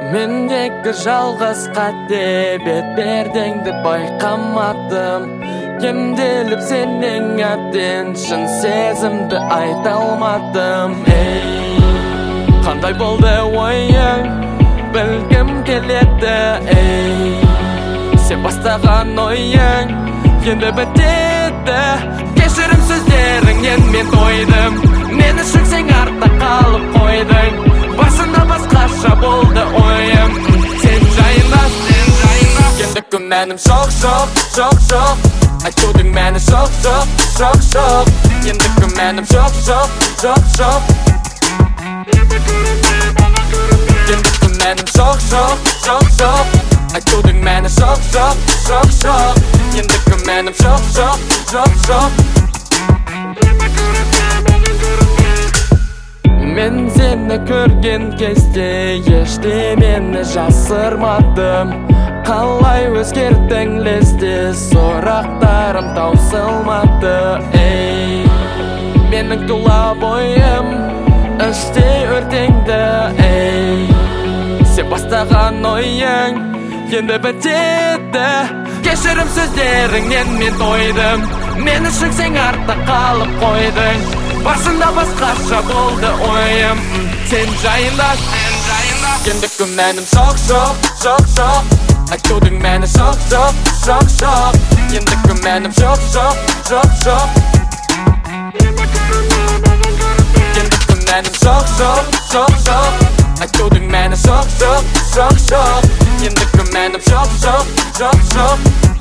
Mendeki жалғыз қате бет бердеңді байқамадым. Емделіп сенің әбден шын сезімді айта алмадым. Ей, қандай болды ойың, білгім келеді. Ей, сен бастаған ойың енді бітеді. Кешірім сөздеріңнен мен тойдым. Мені шүксең артта қалып қойдың. Басында басқаша болды ойым. Сен жайында енді күмәнім жоқ. Айтудың мәні жоқ. Енді күмәнім жоқ. Енді күмәнім жоқ. Айтудың мәні жоқ. Енді күмәнім жоқ. Мен сені көрген кезде ештемені жасырмадым. Қалай өзгердің лезде, сұрақтарым таусылмады. Ей, менің тұла бойым іште өртеңді. Ей, сен бастаған ойың енді бітеді. Кешірім сөздеріңнен мен тойдым. Мені шүксең артта қалып қойдың. Басында басқаша болды ойым. Сен жайында енді күмәнім жоқ. Айтудың мәні жоқ. Енді күмәнім жоқ. Енді күмәнім жоқ. Айтудың мәні жоқ. Енді күмәнім жоқ.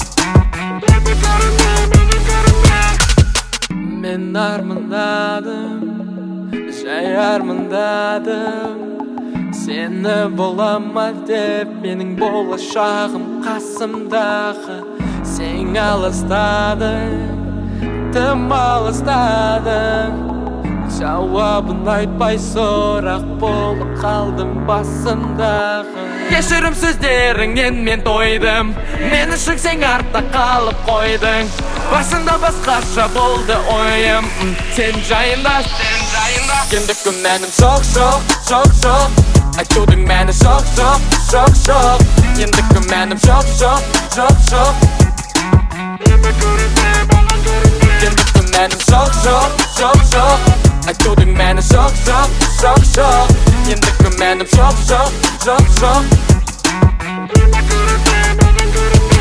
Мен армандадым, жай армандадым. Сені болама деп, менің болашағым қасымдағы. Сен алыстадың, тым алыстадың. Жауабын айтпай сұрақ болып қалдым басымдағы. Кешірім сөздеріңнен мен тойдым. Мені шүксең артта қалып қойдың. Басында басқаша болды ойым. Сен жайында енді күмәнім жоқ. Айтудың мәні жоқ. Енді күмәнім жоқ. Енді күмәнім жоқ. Айтудың мәні жоқ. Енді күмәнім жоқ.